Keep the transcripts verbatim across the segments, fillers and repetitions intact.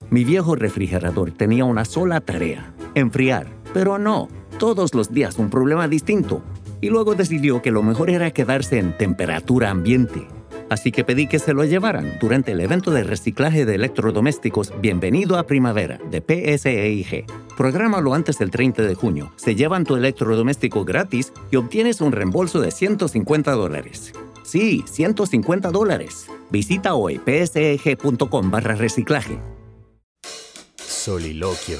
Mi viejo refrigerador tenía una sola tarea, enfriar, pero no, todos los días un problema distinto. Y luego decidió que lo mejor era quedarse en temperatura ambiente. Así que pedí que se lo llevaran durante el evento de reciclaje de electrodomésticos Bienvenido a Primavera de P S E I G. Prográmalo antes del treinta de junio. Se llevan tu electrodoméstico gratis y obtienes un reembolso de ciento cincuenta dólares. Sí, ciento cincuenta dólares. Visita hoy pseg.com barra reciclaje. Soliloquio.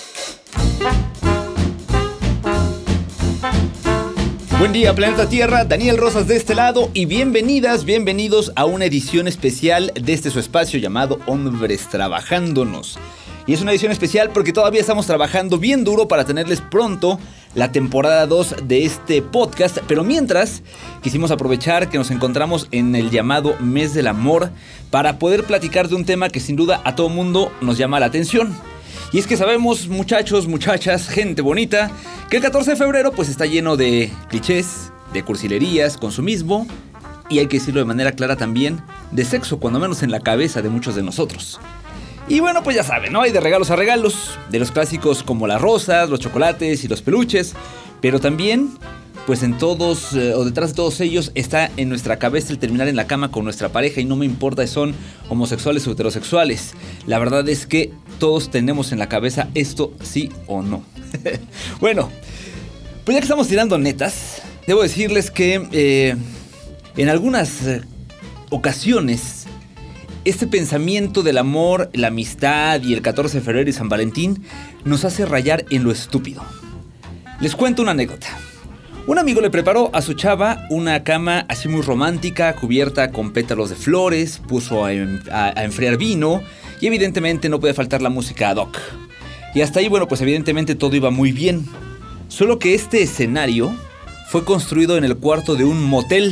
Buen día, planeta Tierra, Daniel Rosas de este lado y bienvenidas, bienvenidos a una edición especial de este su espacio llamado Hombres Trabajándonos. Y es una edición especial porque todavía estamos trabajando bien duro para tenerles pronto la temporada dos de este podcast, pero mientras quisimos aprovechar que nos encontramos en el llamado Mes del Amor para poder platicar de un tema que sin duda a todo mundo nos llama la atención. Y es que sabemos, muchachos, muchachas, gente bonita, que el catorce de febrero pues está lleno de clichés, de cursilerías, consumismo y hay que decirlo de manera clara también, de sexo, cuando menos en la cabeza de muchos de nosotros. Y bueno, pues ya saben, ¿no? Hay de regalos a regalos, de los clásicos como las rosas, los chocolates y los peluches, pero también, pues en todos, eh, o detrás de todos ellos, está en nuestra cabeza el terminar en la cama con nuestra pareja y no me importa si son homosexuales o heterosexuales. La verdad es que todos tenemos en la cabeza esto sí o no. Bueno, pues ya que estamos tirando netas, debo decirles que eh, en algunas eh, ocasiones este pensamiento del amor, la amistad y el catorce de febrero y San Valentín nos hace rayar en lo estúpido. Les cuento una anécdota. Un amigo le preparó a su chava una cama así muy romántica, cubierta con pétalos de flores, puso a, a, a enfriar vino y evidentemente no puede faltar la música ad hoc. Y hasta ahí, bueno, pues evidentemente todo iba muy bien. Solo que este escenario fue construido en el cuarto de un motel.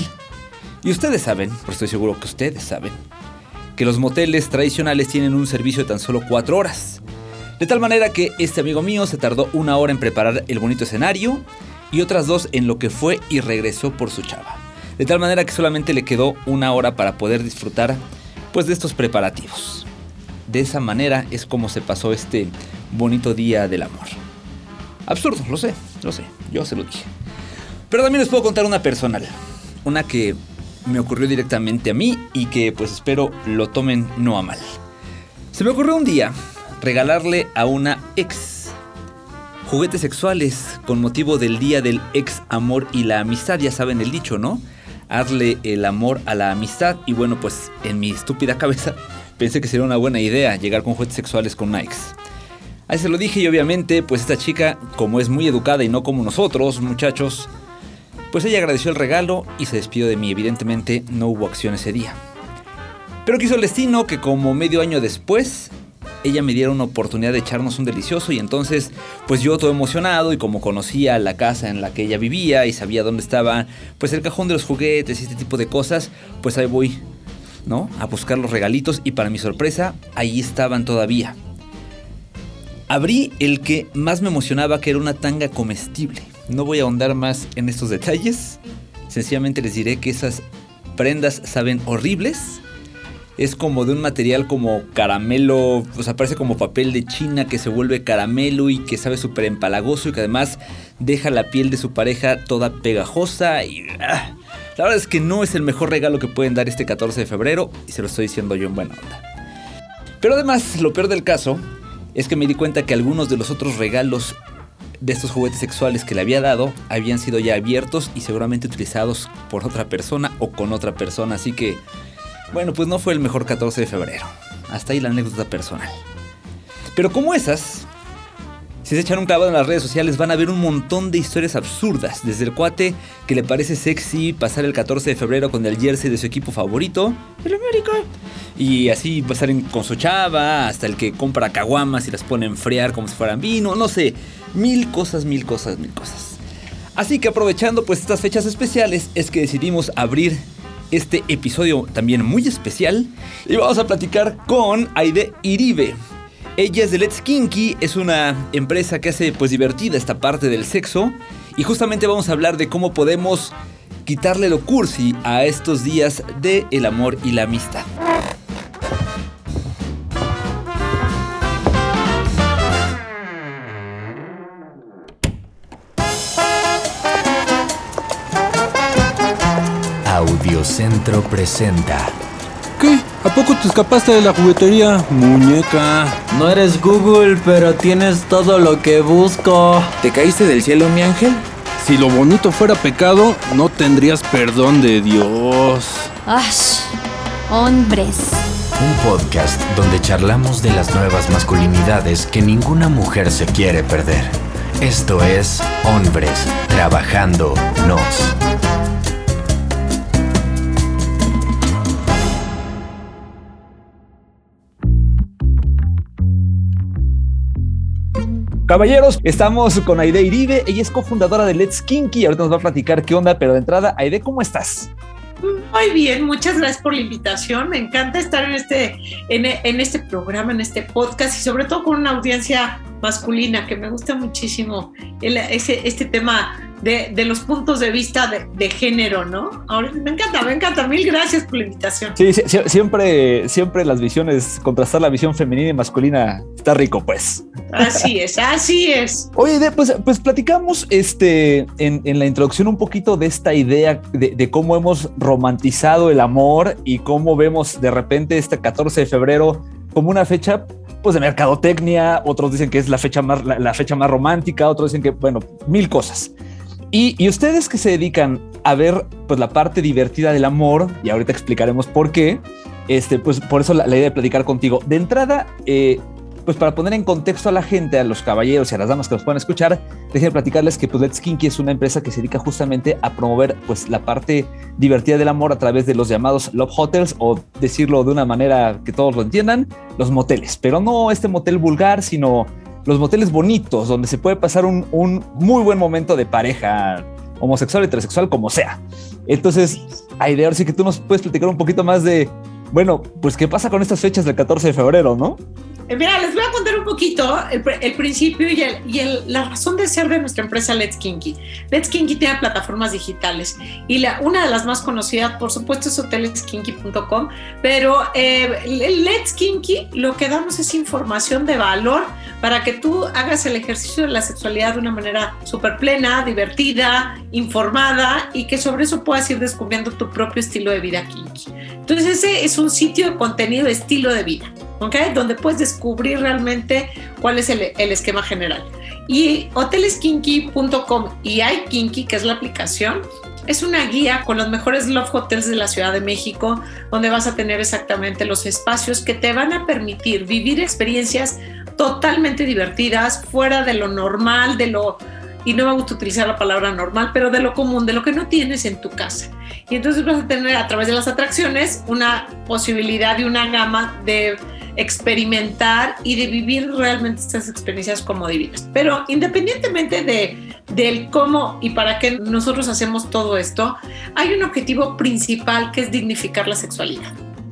Y ustedes saben, pues estoy seguro que ustedes saben, que los moteles tradicionales tienen un servicio de tan solo cuatro horas. De tal manera que este amigo mío se tardó una hora en preparar el bonito escenario y otras dos en lo que fue y regresó por su chava. De tal manera que solamente le quedó una hora para poder disfrutar pues de estos preparativos. De esa manera es como se pasó este bonito día del amor. Absurdo, lo sé, lo sé, yo se lo dije. Pero también les puedo contar una personal, una que me ocurrió directamente a mí y que pues espero lo tomen no a mal. Se me ocurrió un día regalarle a una ex juguetes sexuales con motivo del día del ex amor y la amistad. Ya saben el dicho, ¿no? Hazle el amor a la amistad. Y bueno, pues en mi estúpida cabeza pensé que sería una buena idea llegar con juguetes sexuales con una ex. Ahí se lo dije y obviamente pues esta chica, como es muy educada y no como nosotros, muchachos, pues ella agradeció el regalo y se despidió de mí. Evidentemente no hubo acción ese día. Pero quiso el destino que como medio año después ella me diera una oportunidad de echarnos un delicioso y entonces pues yo todo emocionado y como conocía la casa en la que ella vivía y sabía dónde estaba pues el cajón de los juguetes y este tipo de cosas, pues ahí voy, ¿no? A buscar los regalitos y para mi sorpresa ahí estaban todavía. Abrí el que más me emocionaba, que era una tanga comestible. No voy a ahondar más en estos detalles, sencillamente les diré que esas prendas saben horribles. Es como de un material como caramelo, o sea, parece como papel de China que se vuelve caramelo y que sabe súper empalagoso y que además deja la piel de su pareja toda pegajosa y... ¡ah! La verdad es que no es el mejor regalo que pueden dar este catorce de febrero y se lo estoy diciendo yo en buena onda. Pero además, lo peor del caso es que me di cuenta que algunos de los otros regalos de estos juguetes sexuales que le había dado habían sido ya abiertos y seguramente utilizados por otra persona o con otra persona, así que... bueno, pues no fue el mejor catorce de febrero. Hasta ahí la anécdota personal. Pero como esas, si se echan un clavado en las redes sociales van a ver un montón de historias absurdas. Desde el cuate que le parece sexy pasar el catorce de febrero con el jersey de su equipo favorito, el América, y así pasar con su chava, hasta el que compra caguamas y las pone a enfriar como si fueran vino. No sé, mil cosas, mil cosas, mil cosas. Así que aprovechando pues estas fechas especiales es que decidimos abrir este episodio también muy especial y vamos a platicar con Aide Iribe. Ella es de Let's Kinky, es una empresa que hace pues divertida esta parte del sexo y justamente vamos a hablar de cómo podemos quitarle lo cursi a estos días de el amor y la amistad. Videocentro presenta. ¿Qué? ¿A poco te escapaste de la juguetería, muñeca? No eres Google, pero tienes todo lo que busco. ¿Te caíste del cielo, mi ángel? Si lo bonito fuera pecado, no tendrías perdón de Dios. ¡Ash! Hombres. Un podcast donde charlamos de las nuevas masculinidades que ninguna mujer se quiere perder. Esto es Hombres Trabajándonos. Caballeros, estamos con Aide Iribe. Ella es cofundadora de Let's Kinky. Ahorita nos va a platicar qué onda, pero de entrada, Aide, ¿cómo estás? Muy bien, muchas gracias por la invitación. Me encanta estar en este, en, en este programa, en este podcast y sobre todo con una audiencia masculina que me gusta muchísimo el, ese, este tema de, de los puntos de vista de, de género, ¿no? Ahora, me encanta, me encanta. Mil gracias por la invitación. Sí, sí, siempre, siempre las visiones, contrastar la visión femenina y masculina está rico, pues. Así es, así es. Oye, de, pues, pues platicamos este, en, en la introducción un poquito de esta idea de, de cómo hemos romantizado el amor y cómo vemos de repente este catorce de febrero como una fecha pues de mercadotecnia. Otros dicen que es la fecha más, la, la fecha más romántica, otros dicen que, bueno, mil cosas. Y, y ustedes que se dedican a ver pues la parte divertida del amor, y ahorita explicaremos por qué, este, pues por eso la, la idea de platicar contigo. De entrada, eh, pues para poner en contexto a la gente, a los caballeros y a las damas que nos puedan escuchar, déjenme platicarles que pues Let's Kinky es una empresa que se dedica justamente a promover pues la parte divertida del amor a través de los llamados love hotels, o decirlo de una manera que todos lo entiendan, los moteles, pero no este motel vulgar, sino los moteles bonitos, donde se puede pasar un, un muy buen momento de pareja, homosexual, heterosexual, como sea. Entonces, Aide, ahora sí que tú nos puedes platicar un poquito más de, bueno, pues qué pasa con estas fechas del catorce de febrero, ¿no? Mira, les voy a contar un poquito el, el principio y, el, y el, la razón de ser de nuestra empresa Let's Kinky. Let's Kinky tiene plataformas digitales y la, una de las más conocidas, por supuesto, es hoteles kinky punto com, pero eh, Let's Kinky lo que damos es información de valor para que tú hagas el ejercicio de la sexualidad de una manera súper plena, divertida, informada y que sobre eso puedas ir descubriendo tu propio estilo de vida kinky. Entonces ese es un sitio de contenido de estilo de vida, ¿okay? Donde puedes descubrir realmente cuál es el, el esquema general. Y hoteles kinky punto com y iKinky, que es la aplicación, es una guía con los mejores love hotels de la Ciudad de México, donde vas a tener exactamente los espacios que te van a permitir vivir experiencias totalmente divertidas, fuera de lo normal, de lo, y no me gusta utilizar la palabra normal, pero de lo común, de lo que no tienes en tu casa. Y entonces vas a tener a través de las atracciones una posibilidad y una gama de experimentar y de vivir realmente estas experiencias como divinas. Pero independientemente de, del cómo y para qué nosotros hacemos todo esto, hay un objetivo principal que es dignificar la sexualidad.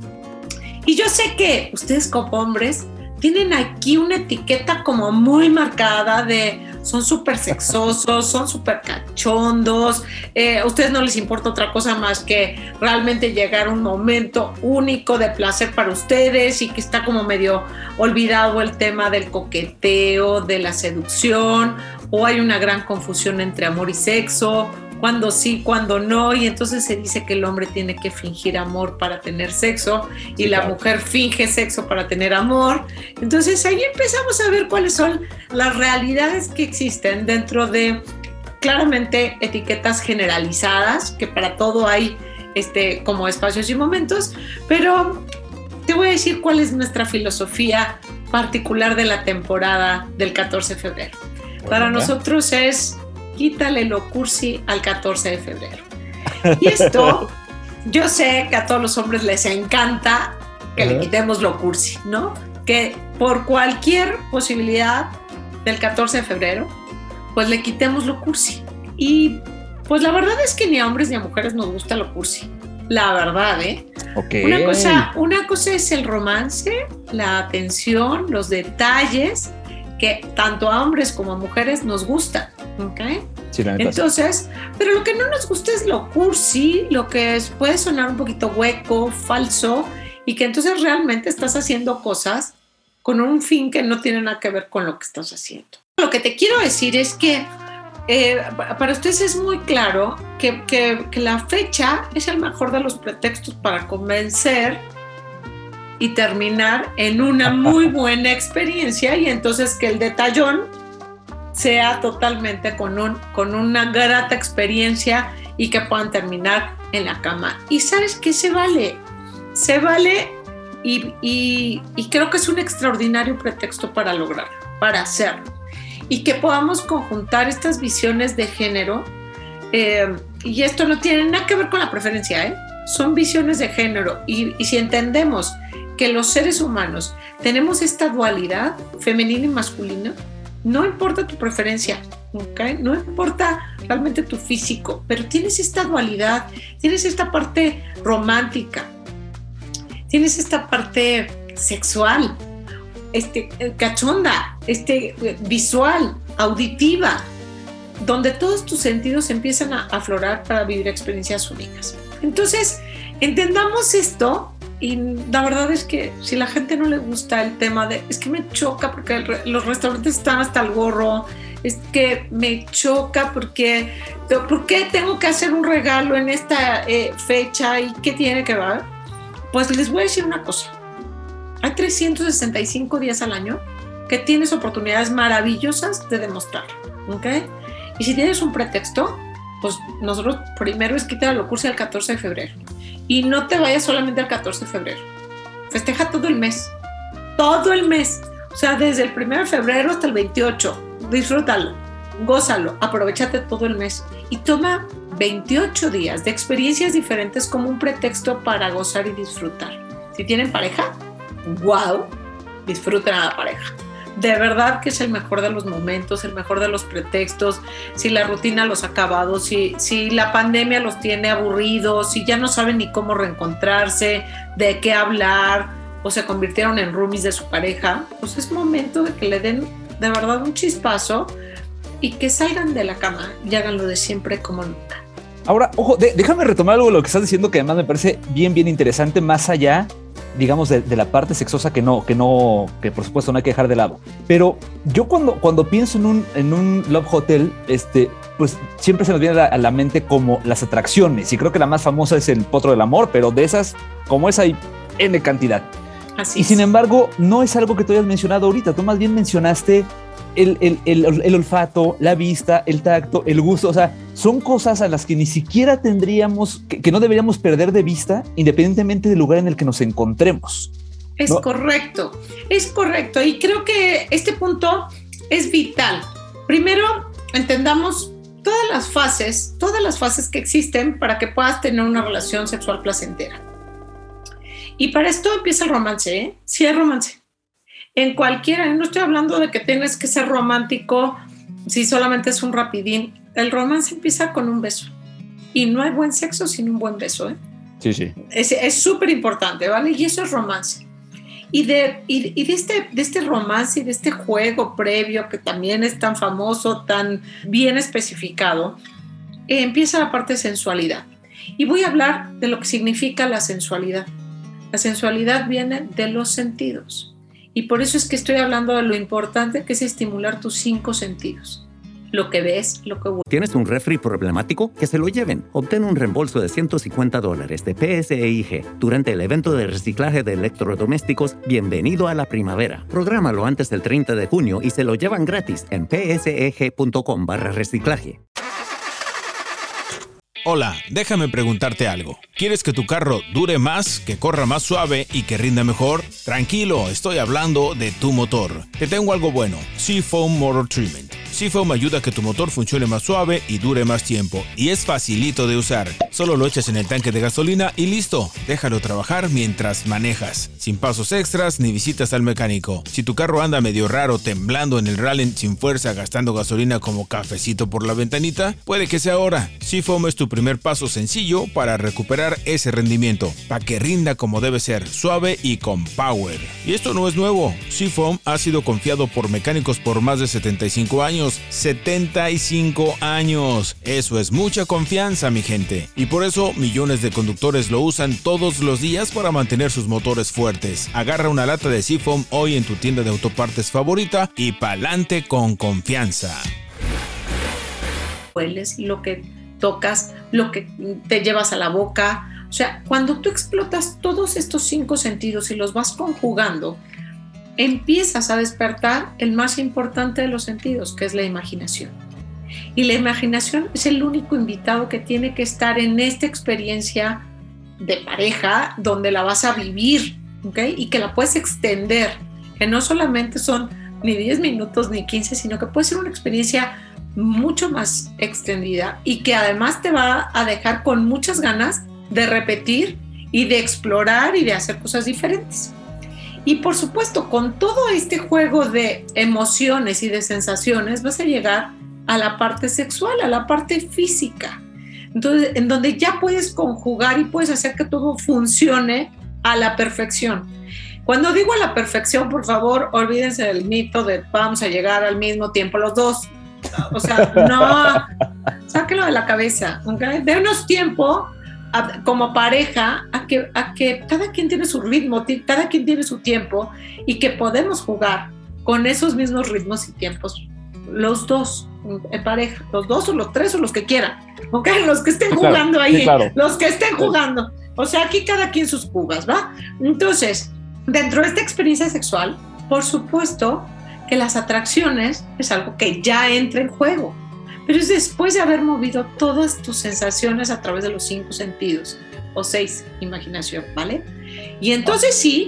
Y yo sé que ustedes como hombres tienen aquí una etiqueta como muy marcada de son súper sexosos, son súper cachondos, eh, a ustedes no les importa otra cosa más que realmente llegar a un momento único de placer para ustedes y que está como medio olvidado el tema del coqueteo, de la seducción, o hay una gran confusión entre amor y sexo, cuando sí, cuando no, y entonces se dice que el hombre tiene que fingir amor para tener sexo y sí, la claro. mujer finge sexo para tener amor. Entonces ahí empezamos a ver cuáles son las realidades que existen dentro de, claramente, etiquetas generalizadas, que para todo hay este, como espacios y momentos, pero te voy a decir cuál es nuestra filosofía particular de la temporada del catorce de febrero. Bueno, para nosotros es quítale lo cursi al catorce de febrero. Y esto, yo sé que a todos los hombres les encanta que uh-huh. le quitemos lo cursi, ¿no? Que por cualquier posibilidad del catorce de febrero, pues le quitemos lo cursi. Y pues la verdad es que ni a hombres ni a mujeres nos gusta lo cursi. La verdad, ¿eh? Okay. Una cosa, una cosa es el romance, la atención, los detalles, que tanto a hombres como a mujeres nos gustan, ¿ok? Sí, entonces, pero lo que no nos gusta es lo cursi, lo que es, puede sonar un poquito hueco, falso, y que entonces realmente estás haciendo cosas con un fin que no tiene nada que ver con lo que estás haciendo. Lo que te quiero decir es que eh, para ustedes es muy claro que, que, que la fecha es el mejor de los pretextos para convencer y terminar en una muy buena experiencia, y entonces que el detallón sea totalmente con, un, con una grata experiencia y que puedan terminar en la cama. Y sabes que se vale, se vale y, y, y creo que es un extraordinario pretexto para lograrlo, para hacerlo. Y que podamos conjuntar estas visiones de género, eh, y esto no tiene nada que ver con la preferencia, ¿eh? Son visiones de género, y, y si entendemos que los seres humanos tenemos esta dualidad femenina y masculina, no importa tu preferencia, ¿okay? No importa realmente tu físico, pero tienes esta dualidad, tienes esta parte romántica, tienes esta parte sexual, este, cachonda, este, visual, auditiva, donde todos tus sentidos empiezan a aflorar para vivir experiencias únicas. Entonces, entendamos esto. Y la verdad es que si la gente no le gusta el tema de, es que me choca porque el, los restaurantes están hasta el gorro, es que me choca porque, ¿por qué tengo que hacer un regalo en esta eh, fecha y qué tiene que ver? Pues les voy a decir una cosa. Hay trescientos sesenta y cinco días al año que tienes oportunidades maravillosas de demostrarlo, ¿ok? Y si tienes un pretexto, pues nosotros primero es quitar la locura el catorce de febrero. Y no te vayas solamente al catorce de febrero. Festeja todo el mes. Todo el mes. O sea, desde el primero de febrero hasta el veintiocho. Disfrútalo. Gózalo. Aprovechate todo el mes. Y toma veintiocho días de experiencias diferentes como un pretexto para gozar y disfrutar. Si tienen pareja, wow, disfruten a la pareja. De verdad que es el mejor de los momentos, el mejor de los pretextos. Si la rutina los ha acabado, si, si la pandemia los tiene aburridos, si ya no saben ni cómo reencontrarse, de qué hablar, o se convirtieron en roomies de su pareja, pues es momento de que le den de verdad un chispazo y que salgan de la cama y hagan lo de siempre como nunca. Ahora, ojo, de, déjame retomar algo de lo que estás diciendo, que además me parece bien, bien interesante, más allá, digamos, de, de la parte sexosa que no, que no, que por supuesto no hay que dejar de lado. Pero yo cuando, cuando pienso en un, en un Love Hotel, este, pues siempre se nos viene a la, a la mente como las atracciones, y creo que la más famosa es el Potro del Amor, pero de esas, como esa hay N cantidad. Así y es. Sin embargo, no es algo que tú hayas mencionado ahorita, tú más bien mencionaste el, el, el, el olfato, la vista, el tacto, el gusto, o sea, son cosas a las que ni siquiera tendríamos, que, que no deberíamos perder de vista, independientemente del lugar en el que nos encontremos. Es ¿no? correcto, es correcto. Y creo que este punto es vital. Primero, entendamos todas las fases, todas las fases que existen para que puedas tener una relación sexual placentera. Y para esto empieza el romance, ¿eh? Sí hay romance. En cualquiera, no estoy hablando de que tienes que ser romántico si solamente es un rapidín. El romance empieza con un beso. Y no hay buen sexo sin un buen beso, ¿eh? Sí, sí. Es súper importante, ¿vale? Y eso es romance. Y, de, y, y de, este, de este romance y de este juego previo que también es tan famoso, tan bien especificado, eh, empieza la parte de sensualidad. Y voy a hablar de lo que significa la sensualidad. La sensualidad viene de los sentidos. Y por eso es que estoy hablando de lo importante que es estimular tus cinco sentidos. Lo que ves, lo que hueles. ¿Tienes un refri problemático? Que se lo lleven. Obtén un reembolso de ciento cincuenta dólares de P S E I G durante el evento de reciclaje de electrodomésticos Bienvenido a la Primavera. Prográmalo antes del treinta de junio y se lo llevan gratis en pseg.com barra reciclaje. Hola, déjame preguntarte algo. ¿Quieres que tu carro dure más, que corra más suave y que rinda mejor? Tranquilo, estoy hablando de tu motor. Te tengo algo bueno, Seafoam Motor Treatment. Seafoam ayuda a que tu motor funcione más suave y dure más tiempo. Y es facilito de usar. Solo lo echas en el tanque de gasolina y listo. Déjalo trabajar mientras manejas. Sin pasos extras ni visitas al mecánico. Si tu carro anda medio raro, temblando en el rally sin fuerza, gastando gasolina como cafecito por la ventanita, puede que sea ahora. Seafoam es tu primer paso sencillo para recuperar ese rendimiento. Para que rinda como debe ser, suave y con power. Y esto no es nuevo. Seafoam ha sido confiado por mecánicos por más de setenta y cinco años. setenta y cinco años. Eso es mucha confianza, mi gente. Y por eso millones de conductores lo usan todos los días para mantener sus motores fuertes. Agarra una lata de Seafoam hoy en tu tienda de autopartes favorita y pa'lante con confianza. hueles, lo que tocas, lo que te llevas a la boca. O sea, cuando tú explotas todos estos cinco sentidos y los vas conjugando, empiezas a despertar el más importante de los sentidos, que es la imaginación. Y la imaginación es el único invitado que tiene que estar en esta experiencia de pareja donde la vas a vivir, ¿ok? Y que la puedes extender, que no solamente son ni diez minutos ni quince, sino que puede ser una experiencia mucho más extendida y que además te va a dejar con muchas ganas de repetir y de explorar y de hacer cosas diferentes. Y por supuesto, con todo este juego de emociones y de sensaciones vas a llegar a la parte sexual, a la parte física. Entonces, en donde ya puedes conjugar y puedes hacer que todo funcione a la perfección. Cuando digo a la perfección, por favor, olvídense del mito de vamos a llegar al mismo tiempo los dos. O sea, no, sáquenlo de la cabeza, ¿okay? Denos tiempo a, como pareja a que, a que cada quien tiene su ritmo, cada quien tiene su tiempo y que podemos jugar con esos mismos ritmos y tiempos, los dos en pareja, los dos o los tres o los que quieran, ¿ok? Los que estén jugando ahí, sí, claro. Los que estén jugando. O sea, aquí cada quien sus jugas, ¿va? Entonces, dentro de esta experiencia sexual, por supuesto que las atracciones es algo que ya entra en juego, pero es después de haber movido todas tus sensaciones a través de los cinco sentidos, o seis, imaginación, ¿vale? Y entonces sí,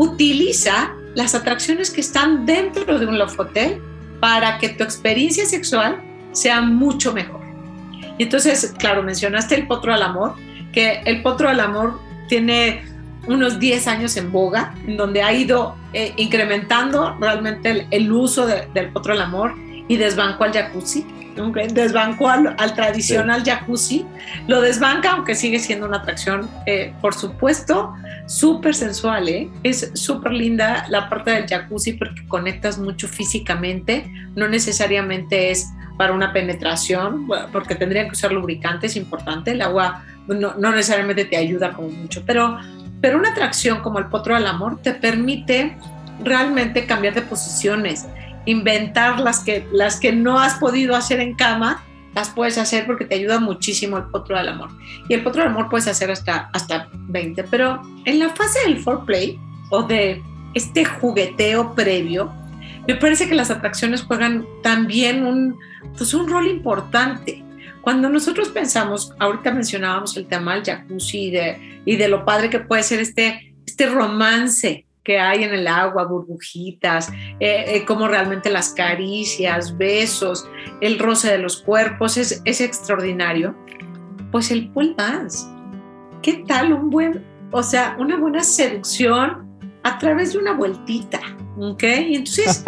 utiliza las atracciones que están dentro de un love hotel para que tu experiencia sexual sea mucho mejor. Y entonces, claro, mencionaste el potro al amor, que el potro al amor tiene unos diez años en boga, en donde ha ido eh, incrementando realmente el, el uso de, del potro al amor y desbancó al jacuzzi, ¿okay? Desbancó al, al tradicional sí. jacuzzi, lo desbanca, aunque sigue siendo una atracción, eh, por supuesto, súper sensual, ¿eh? Es súper linda la parte del jacuzzi porque conectas mucho físicamente, no necesariamente es para una penetración, porque tendrían que usar lubricantes, es importante, el agua no, no necesariamente te ayuda como mucho, pero Pero una atracción como el potro al amor te permite realmente cambiar de posiciones, inventar las que, las que no has podido hacer en cama, las puedes hacer porque te ayuda muchísimo el potro al amor. Y el potro al amor puedes hacer hasta, hasta veinte, pero en la fase del foreplay o de este jugueteo previo, me parece que las atracciones juegan también un, pues un rol importante. Cuando nosotros pensamos, ahorita mencionábamos el tema del jacuzzi y de, y de lo padre que puede ser este, este romance que hay en el agua, burbujitas, eh, eh, como realmente las caricias, besos, el roce de los cuerpos, es, es extraordinario. Pues el pole dance, ¿qué tal un buen, o sea, una buena seducción a través de una vueltita? ¿Ok? Y entonces,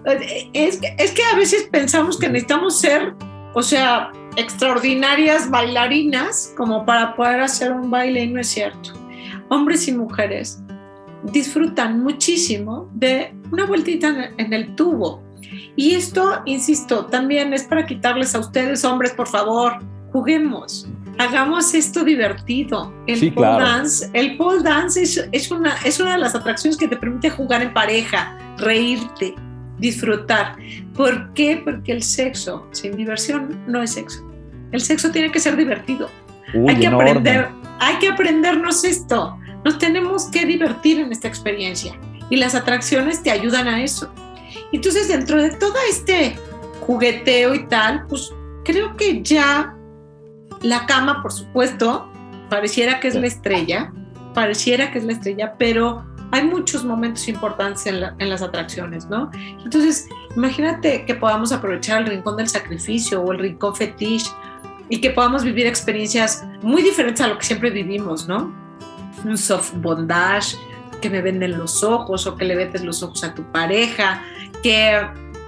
es, es que a veces pensamos que necesitamos ser, o sea, extraordinarias bailarinas como para poder hacer un baile, y no es cierto. Hombres y mujeres disfrutan muchísimo de una vueltita en el tubo. Y esto, insisto, también es para quitarles a ustedes, hombres, por favor, juguemos, hagamos esto divertido. El sí, pole claro. dance, el pole dance es, es, una, es una de las atracciones que te permite jugar en pareja, reírte, disfrutar. ¿Por qué? Porque el sexo sin diversión no es sexo. El sexo tiene que ser divertido. Uy, hay que enorme. aprender, hay que aprendernos esto. Nos tenemos que divertir en esta experiencia y las atracciones te ayudan a eso. Entonces, dentro de todo este jugueteo y tal, pues creo que ya la cama, por supuesto, pareciera que es la estrella, pareciera que es la estrella, pero hay muchos momentos importantes en, la, en las atracciones, ¿no? Entonces, imagínate que podamos aprovechar el rincón del sacrificio o el rincón fetiche y que podamos vivir experiencias muy diferentes a lo que siempre vivimos, ¿no? Un soft bondage, que me venden los ojos o que le vetes los ojos a tu pareja, que,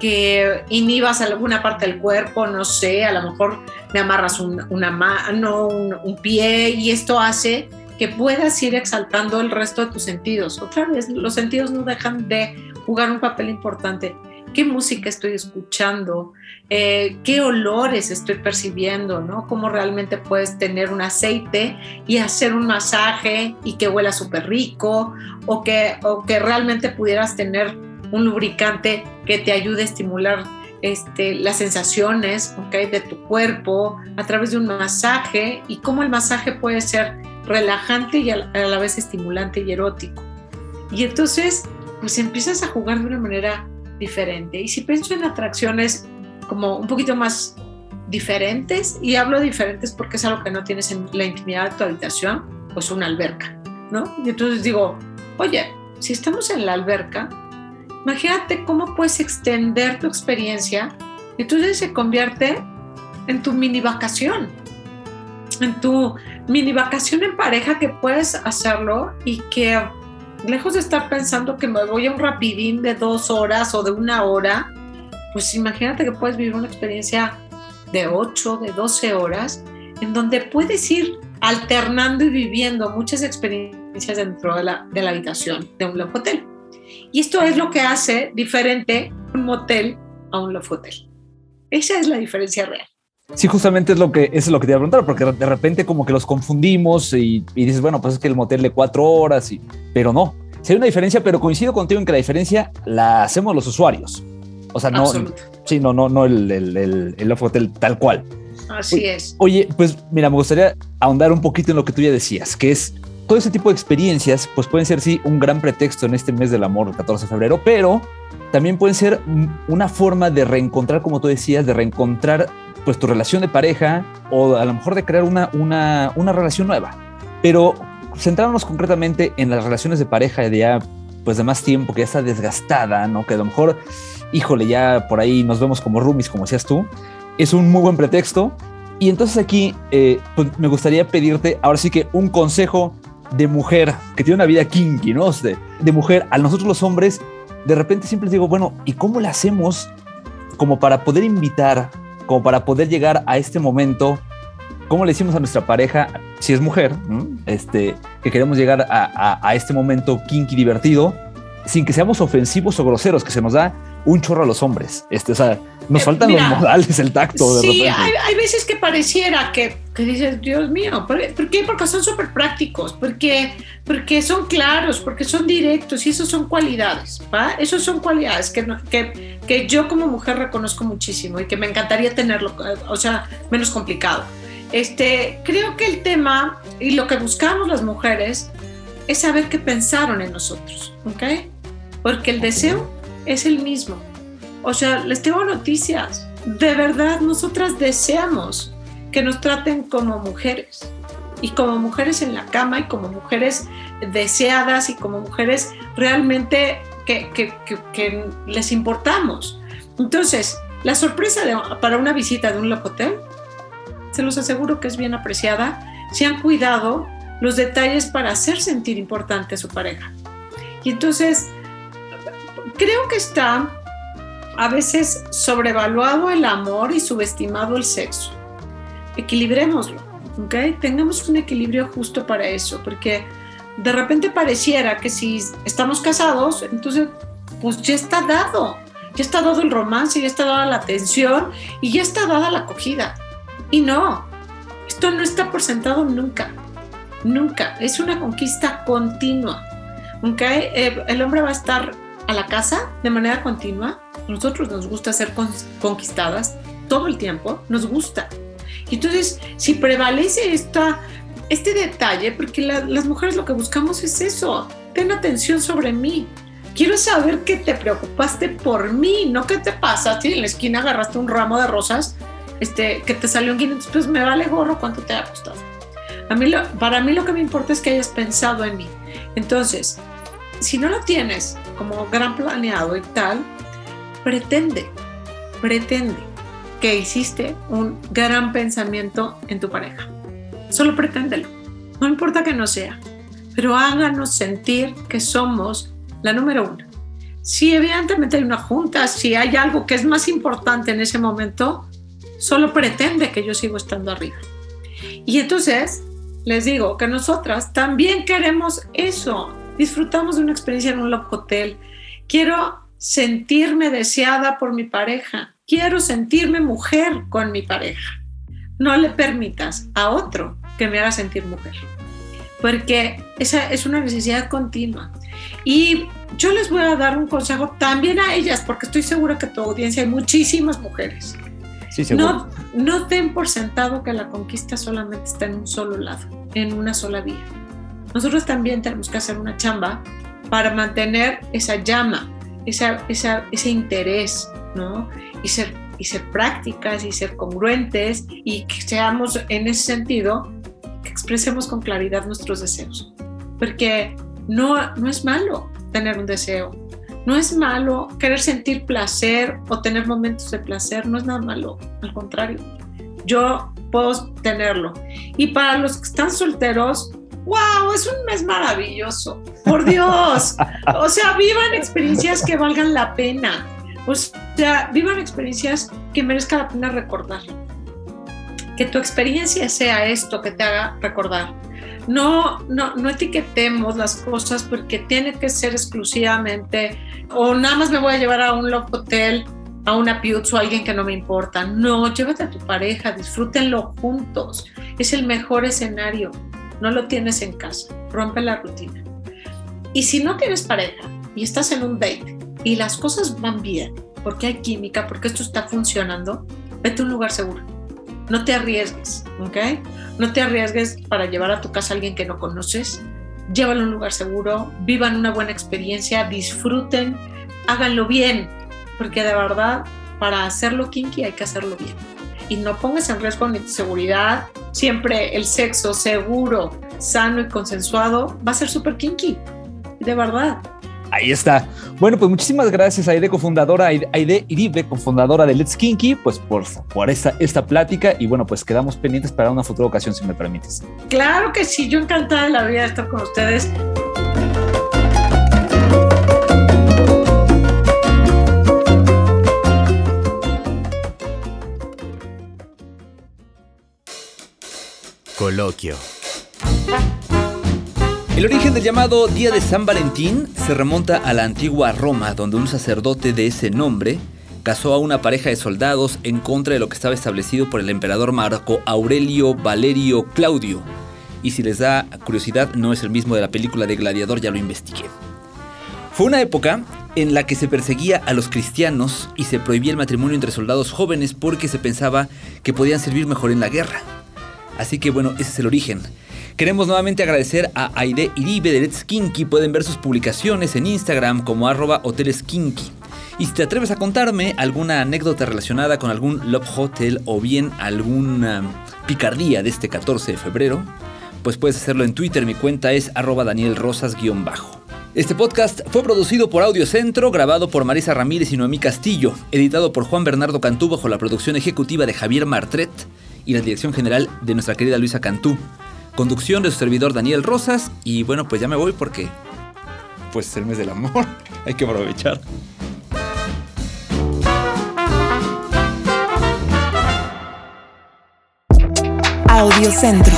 que inhibas alguna parte del cuerpo, no sé, a lo mejor me amarras un, una mano, un, un pie, y esto hace que puedas ir exaltando el resto de tus sentidos. Otra vez, los sentidos no dejan de jugar un papel importante. ¿Qué música estoy escuchando? Eh, ¿Qué olores estoy percibiendo? ¿No? ¿Cómo realmente puedes tener un aceite y hacer un masaje y que huela súper rico? O que, o que realmente pudieras tener un lubricante que te ayude a estimular este, las sensaciones, ¿okay? De tu cuerpo a través de un masaje y cómo el masaje puede ser relajante y a la, a la vez estimulante y erótico. Y entonces, pues empiezas a jugar de una manera diferente. Y si pienso en atracciones como un poquito más diferentes, y hablo de diferentes porque es algo que no tienes en la intimidad de tu habitación, pues una alberca, ¿no? Y entonces digo, oye, si estamos en la alberca, imagínate cómo puedes extender tu experiencia, y entonces se convierte en tu mini vacación, en tu mini vacación en pareja, que puedes hacerlo y que lejos de estar pensando que me voy a un rapidín de dos horas o de una hora, pues imagínate que puedes vivir una experiencia de ocho, de doce horas, en donde puedes ir alternando y viviendo muchas experiencias dentro de la, de la habitación de un love hotel. Y esto es lo que hace diferente un motel a un love hotel. Esa es la diferencia real. Sí, justamente es lo que, eso es lo que te iba a preguntar, porque de repente como que los confundimos y, y dices, bueno, pues es que el motel de cuatro horas, y, pero no. Sí hay una diferencia, pero coincido contigo en que la diferencia la hacemos los usuarios. O sea, no, sí, no, no, no el, el, el, el love hotel tal cual. Así oye, es. Oye, pues mira, me gustaría ahondar un poquito en lo que tú ya decías, que es todo ese tipo de experiencias, pues pueden ser sí un gran pretexto en este mes del amor, el catorce de febrero, pero también pueden ser una forma de reencontrar, como tú decías, de reencontrar pues tu relación de pareja, o a lo mejor de crear una, una, una relación nueva. Pero centrándonos concretamente en las relaciones de pareja de ya pues de más tiempo, que ya está desgastada, ¿no? Que a lo mejor, híjole, ya por ahí nos vemos como roomies, como decías tú, es un muy buen pretexto. Y entonces aquí eh, pues me gustaría pedirte ahora sí que un consejo de mujer que tiene una vida kinky, ¿no? De, de mujer. A nosotros los hombres, de repente siempre les digo, bueno, ¿y cómo le hacemos como para poder invitar, como para poder llegar a este momento? ¿Cómo le decimos a nuestra pareja, si es mujer, ¿no? este, que queremos llegar a, a, a este momento kinky divertido, sin que seamos ofensivos o groseros, que se nos da un chorro a los hombres? Este, o sea, nos faltan Mira, los modales, el tacto. De sí, repente. hay, hay veces que pareciera que, que dices, Dios mío, ¿por, ¿por qué? Porque son súper prácticos, porque, porque son claros, porque son directos, y eso son cualidades, ¿va? Esos son cualidades que, no, que, que yo como mujer reconozco muchísimo y que me encantaría tenerlo, o sea, menos complicado. Este, creo que el tema y lo que buscamos las mujeres es saber qué pensaron en nosotros, ¿ok? Porque el deseo es el mismo. O sea, les tengo noticias. De verdad, nosotras deseamos que nos traten como mujeres, y como mujeres en la cama, y como mujeres deseadas, y como mujeres realmente que, que, que, que les importamos. Entonces, la sorpresa de, para una visita de un love hotel, se los aseguro que es bien apreciada si han cuidado los detalles para hacer sentir importante a su pareja. Y entonces, creo que está a veces sobrevaluado el amor y subestimado el sexo. Equilibrémoslo, ¿ok? Tengamos un equilibrio justo para eso, porque de repente pareciera que si estamos casados, entonces pues ya está dado, ya está dado el romance, ya está dada la atención y ya está dada la acogida. Y no, esto no está por sentado nunca, nunca. Es una conquista continua, ¿ok? Eh, el hombre va a estar a la casa de manera continua. A nosotros nos gusta ser con, conquistadas todo el tiempo, nos gusta. Y entonces, si prevalece esta, este detalle, porque la, las mujeres lo que buscamos es eso, ten atención sobre mí. Quiero saber que te preocupaste por mí, no que te pasaste y en la esquina agarraste un ramo de rosas Este, que te salió en quinientos pesos, me vale gorro cuánto te ha costado. A mí lo, para mí lo que me importa es que hayas pensado en mí. Entonces, si no lo tienes como gran planeado y tal, pretende, pretende que hiciste un gran pensamiento en tu pareja. Solo preténdelo. No importa que no sea, pero háganos sentir que somos la número uno. Si evidentemente hay una junta, si hay algo que es más importante en ese momento, solo pretende que yo sigo estando arriba. Y entonces les digo que nosotras también queremos eso. Disfrutamos de una experiencia en un love hotel. Quiero sentirme deseada por mi pareja. Quiero sentirme mujer con mi pareja. No le permitas a otro que me haga sentir mujer, porque esa es una necesidad continua. Y yo les voy a dar un consejo también a ellas, porque estoy segura que en tu audiencia hay muchísimas mujeres. Sí, seguro. No, no den por sentado que la conquista solamente está en un solo lado, en una sola vía. Nosotros también tenemos que hacer una chamba para mantener esa llama, esa, esa, ese interés, ¿no? Y ser, y ser prácticas y ser congruentes y que seamos en ese sentido, que expresemos con claridad nuestros deseos. Porque no, no es malo tener un deseo, no es malo querer sentir placer o tener momentos de placer, no es nada malo, al contrario, yo puedo tenerlo. Y para los que están solteros, ¡wow! Es un mes maravilloso, por Dios. O sea, vivan experiencias que valgan la pena. O sea, vivan experiencias que merezca la pena recordar. Que tu experiencia sea esto que te haga recordar. No, no, no etiquetemos las cosas porque tiene que ser exclusivamente, o nada más me voy a llevar a un love hotel, a una pizza o a alguien que no me importa. No, llévate a tu pareja, disfrútenlo juntos. Es el mejor escenario. No lo tienes en casa, rompe la rutina. Y si no tienes pareja y estás en un date y las cosas van bien, porque hay química, porque esto está funcionando, vete a un lugar seguro. No te arriesgues, ¿ok? No te arriesgues para llevar a tu casa a alguien que no conoces. Llévalo a un lugar seguro, vivan una buena experiencia, disfruten, háganlo bien, porque de verdad, para hacerlo kinky hay que hacerlo bien. Y no pongas en riesgo ni tu seguridad. Siempre el sexo seguro, sano y consensuado va a ser súper kinky, de verdad. Ahí está. Bueno, pues muchísimas gracias a Aide, cofundadora, Aide Iribe, cofundadora de Let's Kinky, pues por, por esta, esta plática. Y bueno, pues quedamos pendientes para una futura ocasión, si me permites. Claro que sí, yo encantada de la vida de estar con ustedes. Coloquio. El origen del llamado Día de San Valentín se remonta a la antigua Roma, donde un sacerdote de ese nombre casó a una pareja de soldados en contra de lo que estaba establecido por el emperador Marco Aurelio Valerio Claudio. Y si les da curiosidad, no es el mismo de la película de Gladiador, ya lo investigué. Fue una época en la que se perseguía a los cristianos y se prohibía el matrimonio entre soldados jóvenes porque se pensaba que podían servir mejor en la guerra. Así que bueno, ese es el origen. Queremos nuevamente agradecer a Aide Iribe de Let's Kinky. Pueden ver sus publicaciones en Instagram como arroba hoteleskinky. Y si te atreves a contarme alguna anécdota relacionada con algún love hotel o bien alguna picardía de este catorce de febrero, pues puedes hacerlo en Twitter. Mi cuenta es arroba danielrosas-bajo. Este podcast fue producido por Audiocentro, grabado por Marisa Ramírez y Noemí Castillo, editado por Juan Bernardo Cantú bajo la producción ejecutiva de Javier Martret y la dirección general de nuestra querida Luisa Cantú. Conducción de su servidor Daniel Rosas. Y bueno, pues ya me voy porque pues es el mes del amor. Hay que aprovechar. Audiocentro.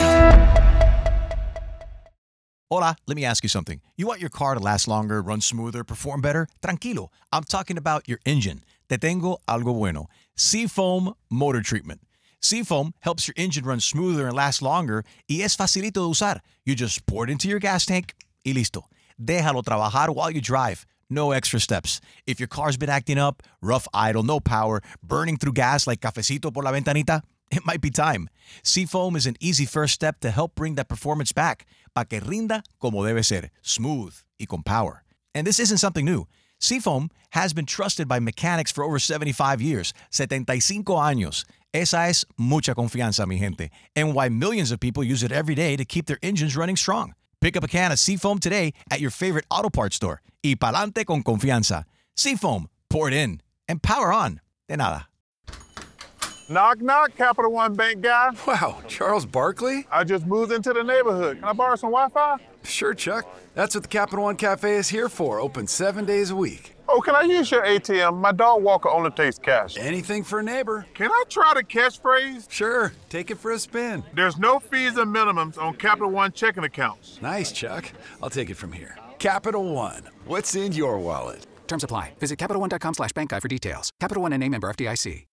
Hola, let me ask you something. You want your car to last longer, run smoother, perform better? Tranquilo, I'm talking about your engine. Te tengo algo bueno. Seafoam Motor Treatment. Seafoam helps your engine run smoother and last longer y es facilito de usar. You just pour it into your gas tank y listo. Déjalo trabajar while you drive. No extra steps. If your car's been acting up, rough idle, no power, burning through gas like cafecito por la ventanita, it might be time. Seafoam is an easy first step to help bring that performance back, pa que rinda como debe ser, smooth y con power. And this isn't something new. Seafoam has been trusted by mechanics for over seventy-five years, setenta y cinco años. Esa es mucha confianza, mi gente, and why millions of people use it every day to keep their engines running strong. Pick up a can of Seafoam today at your favorite auto parts store. Y pa'lante con confianza. Seafoam, pour it in, and power on. De nada. Knock, knock, Capital One Bank guy. Wow, Charles Barkley? I just moved into the neighborhood. Can I borrow some Wi-Fi? Sure, Chuck. That's what the Capital One Cafe is here for, open seven days a week. Oh, can I use your A T M? My dog Walker only takes cash. Anything for a neighbor. Can I try the catchphrase? Sure, take it for a spin. There's no fees and minimums on Capital One checking accounts. Nice, Chuck. I'll take it from here. Capital One, what's in your wallet? Terms apply. Visit CapitalOne.com slash bank guide for details. Capital One N A member F D I C.